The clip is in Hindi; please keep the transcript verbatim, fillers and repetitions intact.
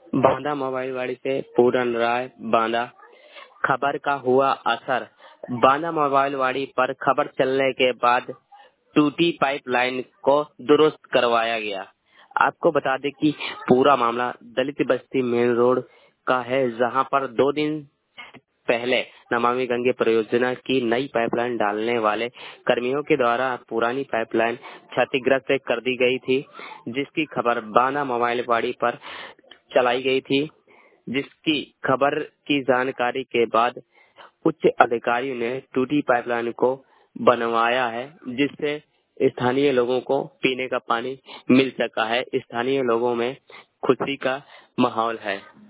बांदा मोबाइलवाड़ी से पूरन राय बांदा। खबर का हुआ असर। बांदा मोबाइलवाड़ी पर खबर चलने के बाद टूटी पाइपलाइन को दुरुस्त करवाया गया। आपको बता दें कि पूरा मामला दलित बस्ती मेन रोड का है, जहां पर दो दिन पहले नमामि गंगे परियोजना की नई पाइपलाइन डालने वाले कर्मियों के द्वारा पुरानी पाइपलाइन क्षतिग्रस्त कर दी गई थी, जिसकी खबर बांदा मोबाइलवाड़ी पर चलाई गई थी। जिसकी खबर की जानकारी के बाद उच्च अधिकारियों ने टूटी पाइपलाइन को बनवाया है, जिससे स्थानीय लोगों को पीने का पानी मिल सका है। स्थानीय लोगों में खुशी का माहौल है।